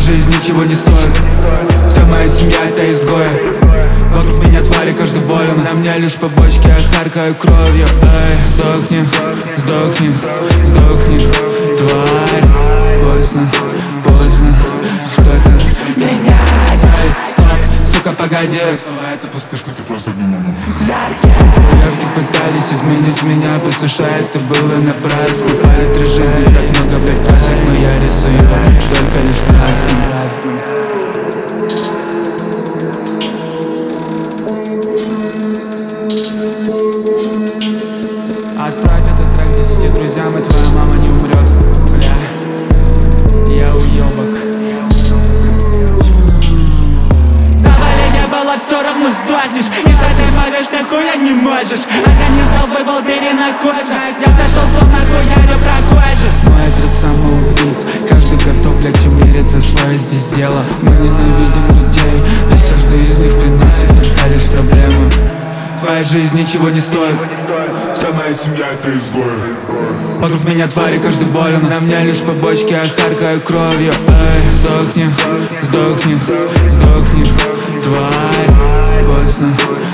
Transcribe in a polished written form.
жизнь ничего не стоит. Вся моя семья это изгои. Вокруг меня твари, каждый болен. На мне лишь побочки, я харкаю кровью. Эй, сдохни, сдохни, сдохни, тварь. Поздно, поздно, что-то менять. Эй, стоп, сука, погоди. Это пустышка, ты просто думал. Явки пытались изменить меня, послушай, это было напрасно. В палитре жизни так много, блядь, красок, но я рисую только лишь красным. Отправь этот трек 10 друзьям, и твоя мама не умрет. Бля, я уёбок. Заваление было, все равно сдохнешь. И что ты можешь, нахуя не можешь. Организм долбой был на коже. Я сошел с ума, хуярю прохожих. Мой отряд самоубийц, каждый готов, блядь, умереть за свое здесь дело. Мы ненавидим людей, ведь каждый из них приносит только лишь проблемы. Твоя жизнь ничего не стоит. Вся моя семья это изгои. Вокруг меня твари, каждый болен. На мне лишь побочки, я харкаю кровью. Эй, сдохни, сдохни, сдохни, тварь. Поздно,